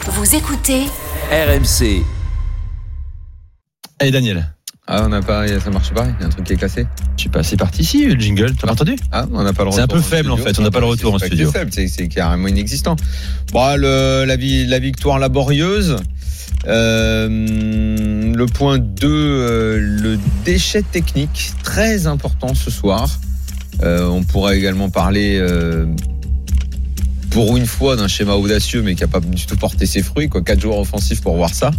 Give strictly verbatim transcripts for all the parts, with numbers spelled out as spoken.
Vous écoutez R M C. Allez Daniel. Ah, on n'a pas, ça marche pas. Il y a un truc qui est cassé. Je sais pas, c'est parti ici, le jingle. T'as pas entendu? Ah, on n'a pas le retour. C'est un peu faible en fait. On n'a pas le retour en c'est studio. C'est faible, c'est, c'est carrément inexistant. Bon, le, la, la victoire laborieuse. Euh, le point deux, euh, le déchet technique, très important ce soir. Euh, on pourra également parler, euh, pour une fois, d'un schéma audacieux, mais qui n'a pas du tout porté ses fruits, quoi. Quatre joueurs offensifs pour voir ça.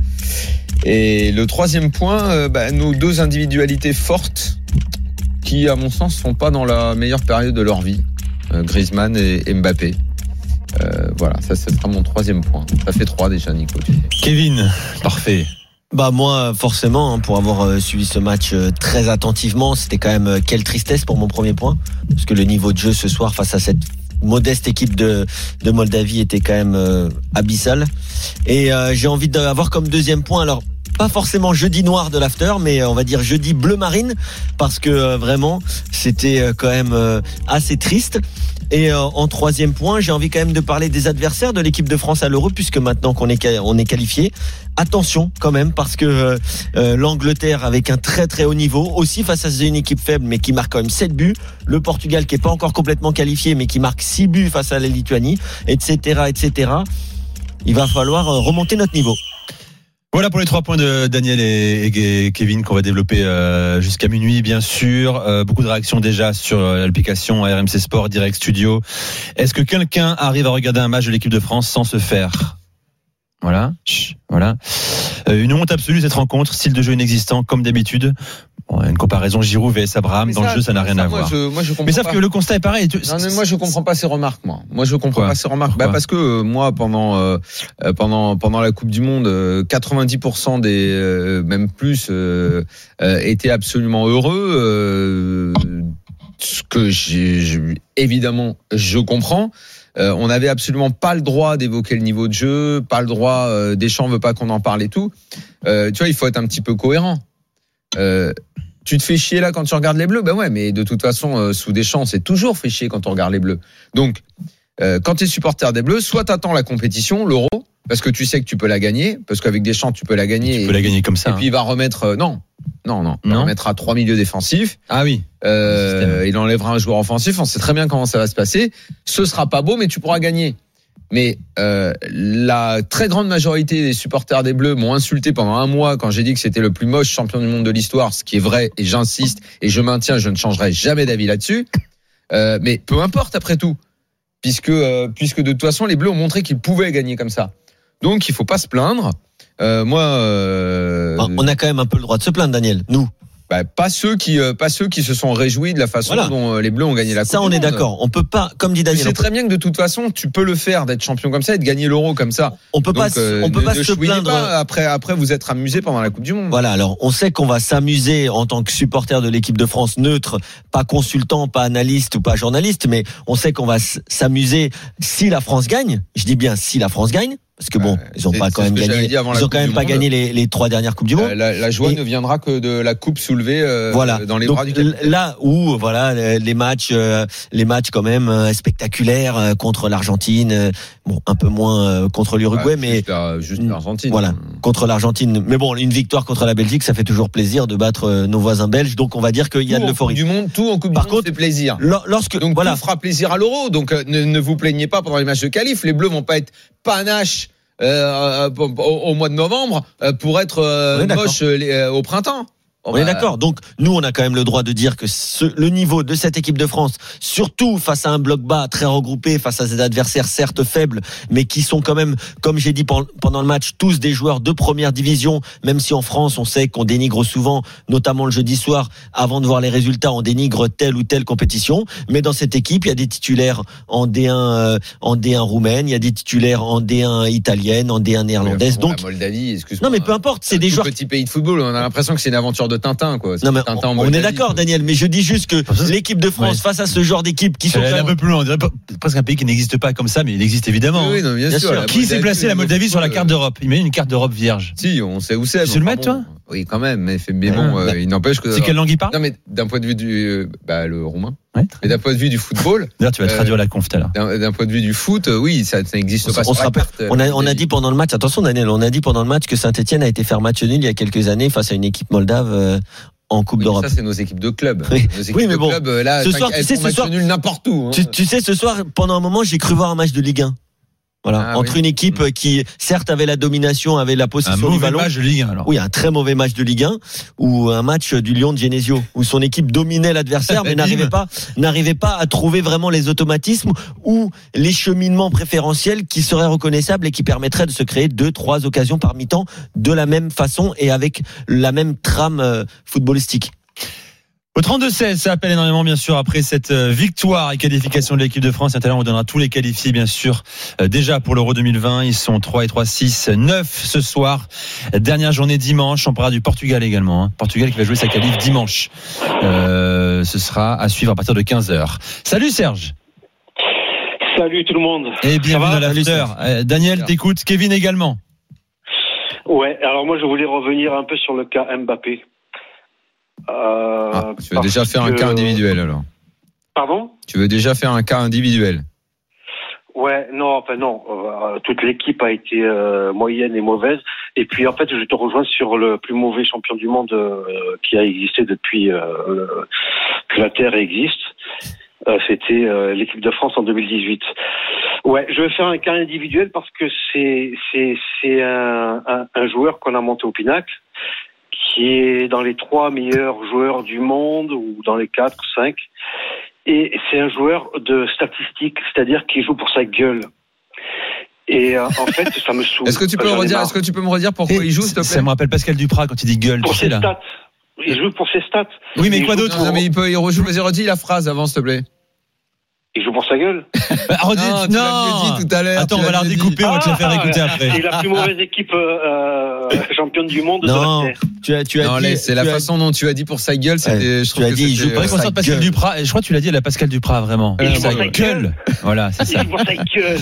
Et le troisième point, euh, bah, nos deux individualités fortes, qui, à mon sens, sont pas dans la meilleure période de leur vie. Euh, Griezmann et, et Mbappé. Euh, voilà, ça, ce sera mon troisième point. Ça fait trois déjà, Nico. Kevin, parfait. Bah moi forcément, hein, pour avoir euh, suivi ce match euh, très attentivement, c'était quand même euh, quelle tristesse pour mon premier point, parce que le niveau de jeu ce soir face à cette modeste équipe de de Moldavie était quand même euh, abyssal. Et euh, j'ai envie d'avoir comme deuxième point, alors pas forcément jeudi noir de l'after, mais on va dire jeudi bleu marine, parce que euh, vraiment c'était euh, quand même euh, assez triste. Et euh, en troisième point, j'ai envie quand même de parler des adversaires de l'équipe de France à l'Euro, puisque maintenant qu'on est on est qualifié, attention quand même, parce que euh, euh, l'Angleterre avec un très très haut niveau, aussi face à une équipe faible, mais qui marque quand même sept buts, le Portugal qui est pas encore complètement qualifié, mais qui marque six buts face à la Lituanie, et cetera, et cetera. Il va falloir remonter notre niveau. Voilà pour les trois points de Daniel et, et Kevin qu'on va développer euh, jusqu'à minuit, bien sûr. Euh, beaucoup de réactions déjà sur l'application R M C Sport Direct Studio. Est-ce que quelqu'un arrive à regarder un match de l'équipe de France sans se faire? Voilà, Chut, voilà. Euh, une honte absolue cette rencontre, style de jeu inexistant comme d'habitude. Bon, une comparaison Giroud vs Abraham, dans ça, le jeu ça n'a rien ça, à moi, voir. Je, moi, je comprends mais sauf pas. que le constat est pareil. Tu... Non, mais moi je comprends pas ces remarques. Moi, moi je comprends Quoi pas ces remarques. Bah, parce que euh, moi pendant euh, pendant pendant la Coupe du Monde, euh, quatre-vingt-dix pour cent des euh, même plus euh, euh, étaient absolument heureux. Euh, ce que j'ai, j'ai évidemment je comprends. Euh, on n'avait absolument pas le droit d'évoquer le niveau de jeu, pas le droit. Euh, Deschamps veut pas qu'on en parle et tout. Euh, tu vois, il faut être un petit peu cohérent. Euh, tu te fais chier là quand tu regardes les Bleus, ben ouais, mais de toute façon, euh, sous Deschamps, c'est toujours fait chier quand on regarde les Bleus. Donc, euh, quand tu es supporter des Bleus, soit t'attends la compétition, l'Euro, parce que tu sais que tu peux la gagner, parce qu'avec Deschamps, tu peux la gagner. Tu et, peux la gagner comme ça. Et hein. puis il va remettre, euh, non, non, non, il non. va remettre à trois milieux défensifs. Ah oui. Euh, il enlèvera un joueur offensif. On sait très bien comment ça va se passer. Ce sera pas beau, mais tu pourras gagner. Mais euh, la très grande majorité des supporters des Bleus m'ont insulté pendant un mois quand j'ai dit que c'était le plus moche champion du monde de l'histoire, ce qui est vrai, et j'insiste, et je maintiens, je ne changerai jamais d'avis là-dessus. Euh, mais peu importe après tout, puisque, euh, puisque de toute façon, les Bleus ont montré qu'ils pouvaient gagner comme ça. Donc, il faut pas se plaindre. Euh, moi, euh... enfin, on a quand même un peu le droit de se plaindre, Daniel, nous. Bah, pas ceux qui, euh, pas ceux qui se sont réjouis de la façon voilà. dont euh, les Bleus ont gagné la Coupe ça, on du est monde. d'accord. On peut pas, comme dit Daniel. Tu sais très bien que de toute façon, tu peux le faire d'être champion comme ça et de gagner l'Euro comme ça. On peut Donc, pas, euh, on peut ne, pas ne se plaindre. Pas après, après vous être amusé pendant la Coupe du Monde. Voilà. Alors, on sait qu'on va s'amuser en tant que supporter de l'équipe de France neutre, pas consultant, pas analyste ou pas journaliste, mais on sait qu'on va s'amuser si la France gagne. Je dis bien si la France gagne. Parce que bon, euh, ils ont pas quand même gagné. Ils ont quand même pas gagné les, les trois dernières coupes du monde. Euh, la, la joie et, ne viendra que de la coupe soulevée euh, voilà. dans les Donc, bras du capitaine. Là où voilà les matchs, euh, les matchs quand même euh, spectaculaires euh, contre l'Argentine, euh, bon un peu moins euh, contre l'Uruguay, ouais, mais juste, la, juste l'Argentine. Voilà, contre l'Argentine. Mais bon, une victoire contre la Belgique, ça fait toujours plaisir de battre euh, nos voisins belges. Donc on va dire qu'il y a tout de l'euphorie. Du monde, tout en coupe Par du monde, contre, c'est plaisir. Lorsque donc voilà, tout fera plaisir à l'Euro. Donc euh, ne, ne vous plaignez pas pendant les matchs de qualif. Les Bleus vont pas être panaches. Euh, au, au mois de novembre euh, pour être euh, moche euh, au printemps. On bah, est d'accord. Donc, nous, on a quand même le droit de dire que ce, le niveau de cette équipe de France, surtout face à un bloc bas très regroupé, face à des adversaires certes faibles, mais qui sont quand même, comme j'ai dit pendant le match, tous des joueurs de première division, même si en France, on sait qu'on dénigre souvent, notamment le jeudi soir, avant de voir les résultats, on dénigre telle ou telle compétition. Mais dans cette équipe, il y a des titulaires en D un, euh, en D un roumaine, il y a des titulaires en D un italienne, en D un néerlandaise. Bon, donc, la Moldavie, excuse-moi. Non, mais peu importe, c'est des joueurs. Petit pays de football, on a l'impression que c'est une aventure de Tintin, quoi. Non, mais Tintin on, on est d'accord, quoi. Daniel, mais je dis juste que l'équipe de France, ouais. face à ce genre d'équipe qui sont quand même... un peu plus loin, on dirait presque un pays qui n'existe pas comme ça, mais il existe évidemment. Oui, non, bien, bien sûr. sûr. Qui s'est placé la Moldavie sur la carte d'Europe? Imagine une carte d'Europe vierge. Si, on sait où c'est. Tu sais le mettre, toi? Oui, quand même. Mais, mais bon, euh, il n'empêche que. C'est quelle langue il parle? Non, mais d'un point de vue du, bah, le roumain. Ouais, mais d'un point de vue du football. D'ailleurs, tu vas euh, traduire la conf tout à l'heure. D'un, d'un point de vue du foot, oui, ça, ça n'existe on, pas. On, se rappelle, carte, on a, on a dit pendant le match, attention Daniel, on a dit pendant le match que Saint-Etienne a été faire match nul il y a quelques années face à une équipe moldave. Euh, en Coupe oui, d'Europe. Ça, c'est nos équipes de club. Oui, nos équipes oui mais de bon. Club, là, ce soir, tu sais, ce soir, nul n'importe où. Hein. Tu, tu sais, ce soir, pendant un moment, j'ai cru voir un match de Ligue un. Voilà, ah, entre oui. une équipe mmh. qui, certes, avait la domination, avait la possession du ballon. Un mauvais match de Ligue un, alors. Oui, un très mauvais match de Ligue un, ou un match du Lyon de Genesio, où son équipe dominait l'adversaire, mais n'arrivait pas, n'arrivait pas à trouver vraiment les automatismes ou les cheminements préférentiels qui seraient reconnaissables et qui permettraient de se créer deux, trois occasions par mi-temps de la même façon et avec la même trame euh, footballistique. Au trente-deux seize, ça appelle énormément, bien sûr, après cette victoire et qualification de l'équipe de France. Et tout à l'heure, on vous donnera tous les qualifiés, bien sûr. Euh, déjà pour l'Euro deux mille vingt, ils sont trois et trois, six, neuf ce soir. Dernière journée dimanche. On parlera du Portugal également. Hein. Portugal qui va jouer sa qualif dimanche. Euh, ce sera à suivre à partir de quinze heures. Salut Serge. Salut tout le monde. Et bienvenue dans l'after. Euh, Daniel, t'écoutes. Kevin également. Ouais, alors moi je voulais revenir un peu sur le cas Mbappé. Euh, ah, tu veux déjà faire que... un cas individuel alors? Pardon? Tu veux déjà faire un cas individuel? Ouais, non, enfin non. Euh, toute l'équipe a été euh, moyenne et mauvaise. Et puis en fait, je te rejoins sur le plus mauvais champion du monde euh, qui a existé depuis euh, que la Terre existe. Euh, c'était euh, l'équipe de France en deux mille dix-huit. Ouais, je vais faire un cas individuel parce que c'est c'est c'est un, un, un joueur qu'on a monté au pinacle, qui est dans les trois meilleurs joueurs du monde ou dans les quatre, cinq. Et c'est un joueur de statistiques, c'est-à-dire qui joue pour sa gueule. Et euh, en fait, ça me saoule. Est-ce que tu peux me redire, est-ce que tu peux me redire pourquoi Et il joue, s'il te plaît? Ça me rappelle Pascal Duprat quand il dit gueule. Pour tu ses sais, là. stats. Il joue pour ses stats. Oui, mais il quoi d'autre? Non, mais il peut, il rejoue. Vas-y, redis la phrase avant, s'il te plaît. Il joue pour sa gueule. Bah, redis, non, tu non. l'as mieux dit tout à l'heure. Attends, on va la redécouper, on va te la faire écouter après. C'est la plus mauvaise équipe euh, championne du monde non, de la Terre. Tu as, tu as non, dit, c'est la façon dont tu as dit pour sa gueule. C'était, ouais, je trouve tu as que dit, il joue pour qu'on sorte Pascal Duprat. Je crois que tu l'as dit à la Pascal Duprat, vraiment. Il joue pour sa gueule. Voilà, c'est ça. Il joue pour sa gueule.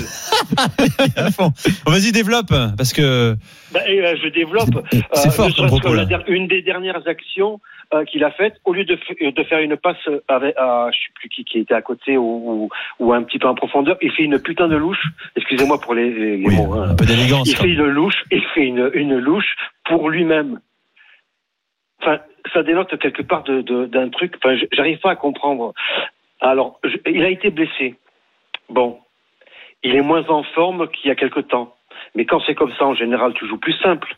Bon, vas-y, développe, parce que. Bah, euh, je développe. C'est, c'est fort euh, ton propos là. Une des dernières actions euh, qu'il a faites, au lieu de, f- de faire une passe avec, à, je sais plus qui, qui était à côté ou, ou, ou un petit peu en profondeur, il fait une putain de louche. Excusez-moi pour les, les, les oui, mots. Hein. Un peu d'élégance. Il fait une louche, il fait une, une louche pour lui-même. Enfin, ça dénote quelque part de, de, d'un truc. Enfin, j'arrive pas à comprendre. Alors, je, il a été blessé. Bon, il est moins en forme qu'il y a quelque temps. Mais quand c'est comme ça, en général, tu joues plus simple.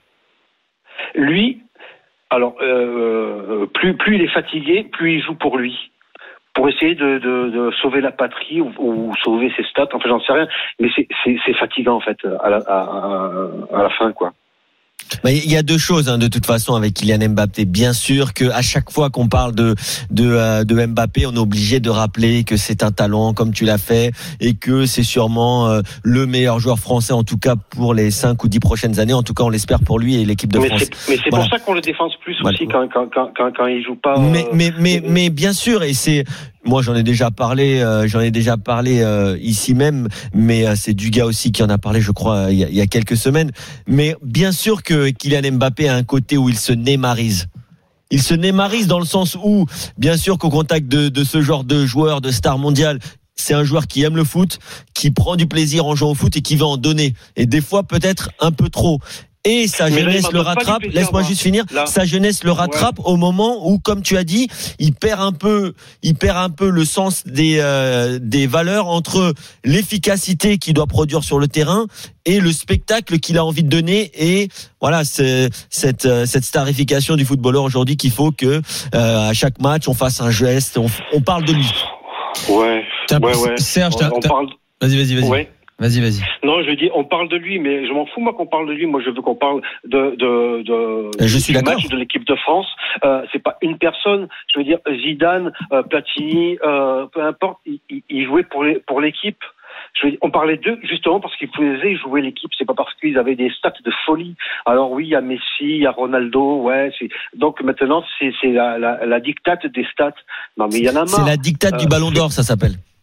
Lui, alors, euh, plus, plus il est fatigué, plus il joue pour lui. Pour essayer de, de, de sauver la patrie ou, ou sauver ses stats. Enfin, j'en sais rien. Mais c'est, c'est, c'est fatigant, en fait, à la, à, à la fin, quoi. Bah, il y a deux choses hein, de toute façon avec Kylian Mbappé. Bien sûr que à chaque fois qu'on parle de de, euh, de Mbappé, on est obligé de rappeler que c'est un talent comme tu l'as fait et que c'est sûrement euh, le meilleur joueur français en tout cas pour les cinq ou dix prochaines années. En tout cas, on l'espère pour lui et l'équipe de mais France. C'est, mais c'est voilà. pour ça qu'on le défense plus voilà. aussi quand quand quand quand, quand il joue pas. Euh... Mais mais mais mais bien sûr et c'est moi j'en ai déjà parlé, euh, j'en ai déjà parlé euh, ici même, mais euh, c'est Dugas aussi qui en a parlé, je crois, il y a, il y a quelques semaines. Mais bien sûr que Kylian Mbappé a un côté où il se némarise. Il se némarise dans le sens où, bien sûr, qu'au contact de, de ce genre de joueur, de star mondial, c'est un joueur qui aime le foot, qui prend du plaisir en jouant au foot et qui va en donner. Et des fois, peut-être un peu trop. Et sa mais jeunesse là, le rattrape. plaisir, Laisse-moi moi. juste finir. Là. Sa jeunesse le rattrape ouais. au moment où, comme tu as dit, il perd un peu, il perd un peu le sens des euh, des valeurs entre l'efficacité qu'il doit produire sur le terrain et le spectacle qu'il a envie de donner. Et voilà, c'est cette euh, cette starification du footballeur aujourd'hui qu'il faut que euh, à chaque match on fasse un geste, on, on parle de lui. Ouais. T'as, ouais, ouais. Serge, t'as, on, on t'as... parle. Vas-y, vas-y, vas-y. Ouais. Vas-y, vas-y. Non, je dis, on parle de lui, mais je m'en fous moi qu'on parle de lui. Moi, je veux qu'on parle de de de. Je suis du d'accord. match de l'équipe de France. Euh, c'est pas une personne. Je veux dire, Zidane, euh, Platini, euh, peu importe, ils il jouaient pour les, pour l'équipe. Je veux dire, on parlait d'eux justement parce qu'ils faisaient jouer l'équipe. C'est pas parce qu'ils avaient des stats de folie. Alors oui, il y a Messi, il y a Ronaldo, ouais. C'est... Donc maintenant, c'est c'est la, la la dictate des stats. Non, mais il y en a marre. C'est la dictate euh, du Ballon d'Or, ça s'appelle.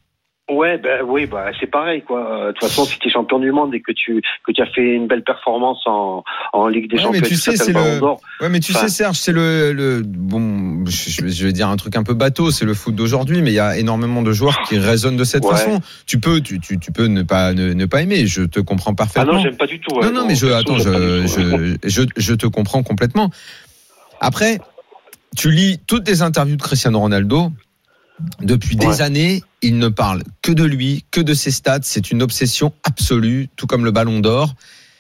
Ouais, ben oui, bah c'est pareil quoi. De toute façon, si tu es champion du monde et que tu que tu as fait une belle performance en en Ligue des ouais, Champions, mais tu sais, c'est le... ouais, mais tu enfin... sais, Serge, c'est le le bon. Je, je vais dire un truc un peu bateau, c'est le foot d'aujourd'hui, mais il y a énormément de joueurs qui raisonnent de cette ouais. façon. Tu peux, tu tu tu peux ne pas ne, ne pas aimer. Je te comprends parfaitement. Ah non, j'aime pas du tout. Ouais, non, non, non, mais je attends, je je, je je te comprends complètement. Après, tu lis toutes les interviews de Cristiano Ronaldo. Depuis des ouais. années, il ne parle que de lui, que de ses stats. C'est une obsession absolue, tout comme le Ballon d'Or.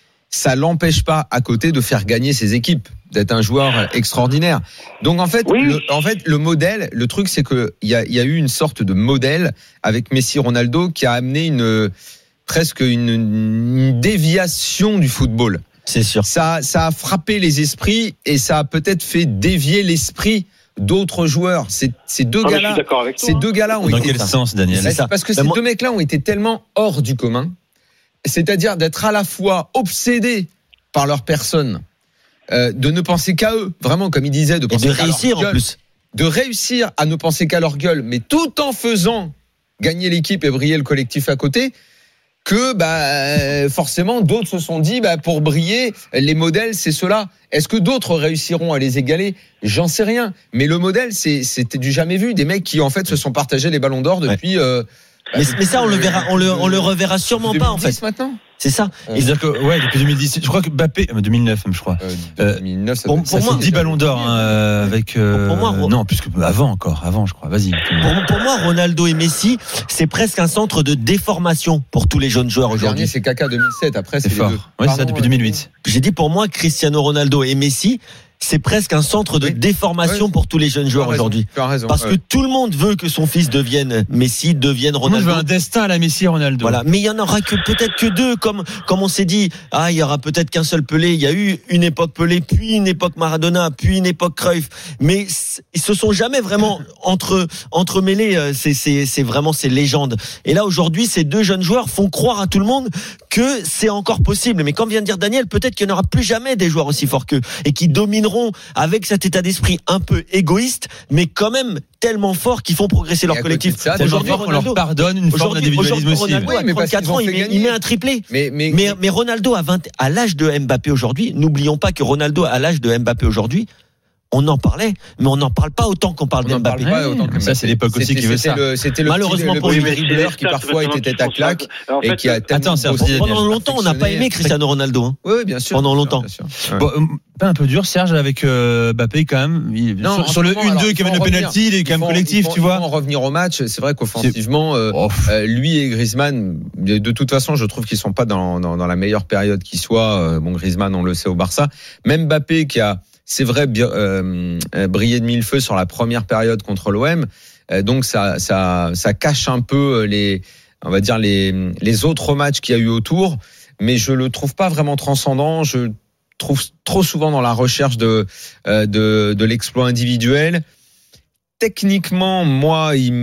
Ça l'empêche pas, à côté, de faire gagner ses équipes, d'être un joueur extraordinaire. Donc en fait, oui. le, en fait, le modèle, le truc, c'est que il y a, y a eu une sorte de modèle avec Messi, Ronaldo, qui a amené une presque une, une déviation du football. C'est sûr. Ça, ça a frappé les esprits et ça a peut-être fait dévier l'esprit d'autres joueurs. Ces, ces deux ah, gars-là, ces deux gars-là ont Dans été. Dans quel sens, Daniel? C'est ça. Parce que ces moi... deux mecs-là ont été tellement hors du commun. C'est-à-dire d'être à la fois obsédés par leur personne, euh, de ne penser qu'à eux, vraiment, comme il disait, de penser et de qu'à réussir leur gueule, en plus, de réussir à ne penser qu'à leur gueule, mais tout en faisant gagner l'équipe et briller le collectif à côté. Que bah forcément d'autres se sont dit bah pour briller les modèles c'est ceux-là. Est-ce que d'autres réussiront à les égaler? J'en sais rien. Mais le modèle c'est c'était du jamais vu, des mecs qui en fait se sont partagés les ballons d'or depuis. Ouais. Euh, mais, mais ça on le verra, on le on le reverra sûrement pas en fait. Maintenant. C'est ça. Euh, C'est-à-dire que ouais depuis deux mille dix, je crois que Mbappé deux mille neuf même je crois. Euh, deux mille neuf ça, pour, pour ça moi, fait dix ballons d'or hein, avec euh, pour moi, non plus que avant encore avant je crois. Vas-y. Pour, pour moi Ronaldo et Messi c'est presque un centre de déformation pour tous les jeunes joueurs aujourd'hui. Le dernier c'est Kaka deux mille sept après c'est, c'est fort. Les deux. Ouais, c'est ça depuis deux mille huit. J'ai dit pour moi Cristiano Ronaldo et Messi c'est presque un centre de oui. déformation oui. pour tous les jeunes joueurs raison, aujourd'hui. Tu as raison. Parce ouais. que tout le monde veut que son fils devienne Messi, devienne Ronaldo. Moi, je veux un destin à la Messi et Ronaldo. Voilà. Mais il y en aura que peut-être que deux, comme, comme on s'est dit. Ah, il y aura peut-être qu'un seul Pelé. Il y a eu une époque Pelé, puis une époque Maradona, puis une époque Cruyff. Mais ils se sont jamais vraiment entre, entremêlés. C'est, c'est, c'est vraiment ces légendes. Et là, aujourd'hui, ces deux jeunes joueurs font croire à tout le monde que c'est encore possible. Mais comme vient de dire Daniel, peut-être qu'il n'y en aura plus jamais des joueurs aussi forts qu'eux et qui domineront avec cet état d'esprit un peu égoïste, mais quand même tellement fort qu'ils font progresser leur collectif. Ça, aujourd'hui, on leur pardonne une forme d'individualisme aussi. Ronaldo, oui, à trente-quatre ans, il met, il met un triplé. Mais, mais, mais, mais Ronaldo, à, vingt, à l'âge de Mbappé aujourd'hui, n'oublions pas que Ronaldo, à l'âge de Mbappé aujourd'hui, on en parlait, mais on n'en parle pas autant qu'on parle on de Mbappé. Pas autant que ça, c'est l'époque aussi qui veut ça. Le, c'était le malheureusement petit, pour le lui, dribbleur qui parfois était tête à claque en fait, et qui a attends, pendant longtemps, on n'a pas aimé Cristiano Ronaldo. Hein. Oui, bien sûr. Pendant longtemps. Bien sûr, bien sûr. Bon, pas un peu dur, Serge, avec euh, Mbappé quand même. Il, non, sur, sur le un deux qui amène le penalty, il est quand même collectif, tu vois. Pour en revenir au match, c'est vrai qu'offensivement, euh, oh. euh, lui et Griezmann, de toute façon, je trouve qu'ils sont pas dans, dans, dans la meilleure période qui soit. Bon, Griezmann, on le sait au Barça. Même Mbappé qui a c'est vrai, euh, briller de mille feux sur la première période contre l'O M. Euh, donc ça, ça, ça cache un peu les, on va dire les, les autres matchs qu'il y a eu autour. Mais je le trouve pas vraiment transcendant. Je trouve trop souvent dans la recherche de, euh, de, de l'exploit individuel. Techniquement, moi, il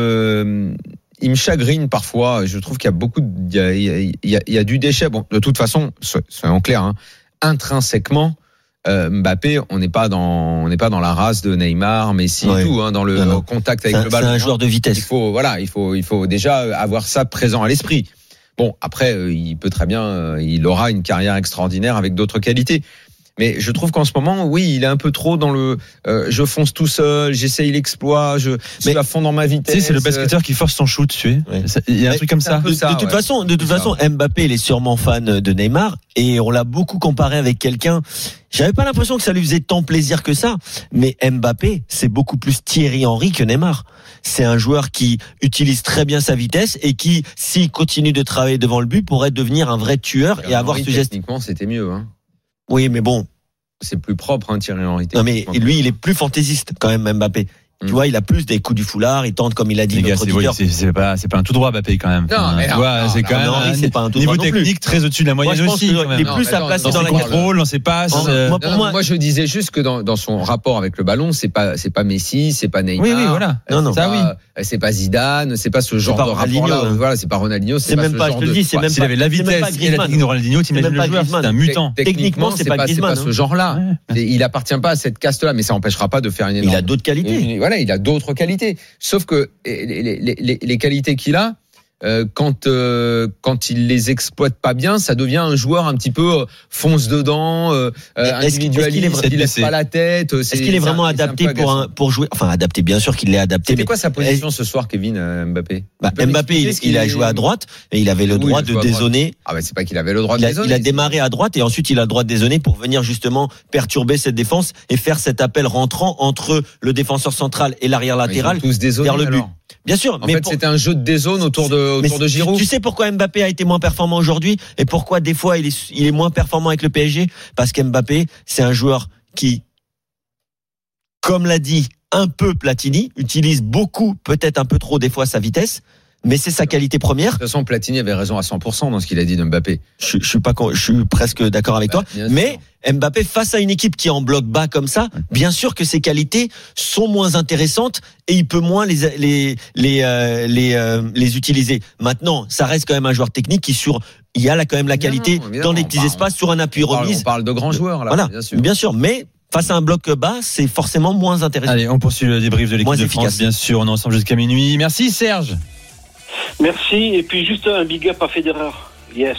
me, il me chagrine parfois. Je trouve qu'il y a beaucoup, de, il y a, il y a, il y a du déchet. Bon, de toute façon, soyons clairs, hein, intrinsèquement. Euh, Mbappé, on n'est pas dans, on n'est pas dans la race de Neymar, Messi, ouais. tout, hein, dans le non, non. contact avec c'est le ballon. C'est un joueur de vitesse. Il faut, voilà, il faut, il faut déjà avoir ça présent à l'esprit. Bon, après, euh, il peut très bien, euh, il aura une carrière extraordinaire avec d'autres qualités. Mais je trouve qu'en ce moment, oui, il est un peu trop dans le euh, je fonce tout seul, j'essaye l'exploit, je suis à fond dans ma vitesse. Tu sais, c'est le basketteur qui force son shoot, tu sais. Ouais. Il y a un mais truc comme ça. De, ça, de toute ouais. façon, de toute c'est façon, ça. Mbappé, il est sûrement fan de Neymar et on l'a beaucoup comparé avec quelqu'un. J'avais pas l'impression que ça lui faisait tant plaisir que ça, mais Mbappé, c'est beaucoup plus Thierry Henry que Neymar. C'est un joueur qui utilise très bien sa vitesse et qui, s'il continue de travailler devant le but, pourrait devenir un vrai tueur et, et avoir Henry, ce geste. Techniquement, c'était mieux, hein. Oui, mais bon. C'est plus propre, hein, Thierry Henry. Non, mais lui, il est plus fantaisiste, quand même, Mbappé. Tu mmh. vois, il a plus des coups du foulard, il tente comme il a dit les notre gars, auditeur. C'est, c'est pas, c'est pas un tout droit, Mbappé, quand même. Non, mais tu non, vois, non, c'est quand non, même non, c'est pas un tout niveau droit technique très au-dessus de la moyenne moi, aussi. Il est non, plus à placer dans, dans la contrôle, dans ses passes. En, euh... moi, pour non, moi, moi, je disais juste que dans, dans son rapport avec le ballon, c'est pas, c'est pas Messi, c'est pas Neymar. Oui, oui, voilà. Non, non, ça, pas, oui. C'est pas Zidane, c'est pas ce genre de rapport-là. Voilà, c'est pas Ronaldinho, c'est même pas. Je te le dis, c'est même pas. S'il avait la vitesse et la technique de Ronaldinho, t'imagines le joueur, c'est un mutant. Techniquement, c'est pas ce genre-là. Il appartient pas à cette caste-là, mais ça empêchera pas de faire une énorme. Il a d'autres qualités. Voilà, il a d'autres qualités. Sauf que les, les, les, les qualités qu'il a, euh, quand euh, quand il les exploite pas bien, ça devient un joueur un petit peu euh, fonce dedans, euh, est-ce, individualiste, est-ce qu'il, il lève pas la tête. Est-ce qu'il est vraiment un, adapté un pour un, pour jouer? Enfin, adapté, bien sûr qu'il l'est adapté. C'était mais quoi sa position ce soir, Kevin euh, Mbappé? Bah, Mbappé, il, il a joué à droite et il avait le droit oui, de dézoner. Ah bah c'est pas qu'il avait le droit de il a, dézoner. Il a démarré à droite et ensuite il a le droit de dézoner pour venir justement perturber cette défense et faire cet appel rentrant entre le défenseur central et l'arrière latéral tous dézonés, vers le but. alors. Bien sûr, en mais fait pour... c'était un jeu de dézone autour de autour de Giroud. Tu sais pourquoi Mbappé a été moins performant aujourd'hui et pourquoi des fois il est il est moins performant avec le P S G? Parce qu'Mbappé, c'est un joueur qui, comme l'a dit un peu Platini, utilise beaucoup, peut-être un peu trop des fois sa vitesse. Mais c'est sa qualité première. De toute façon, Platini avait raison à cent pour cent dans ce qu'il a dit de Mbappé. Je, je suis pas, je suis presque d'accord avec bah, toi. Mais sûr. Mbappé, face à une équipe qui est en bloc bas comme ça, bien sûr que ses qualités sont moins intéressantes et il peut moins les les les euh, les, euh, les utiliser. Maintenant, ça reste quand même un joueur technique qui sur il y a là quand même la qualité non, dans les petits parle, espaces sur un appui on remise. Parle, on parle de grands joueurs là. Voilà, bien sûr. Bien sûr, mais face à un bloc bas, c'est forcément moins intéressant. Allez, on poursuit le débrief de l'équipe moins de efficace. France, bien sûr. On est ensemble jusqu'à minuit. Merci Serge. Merci, et puis juste un big up à Federer.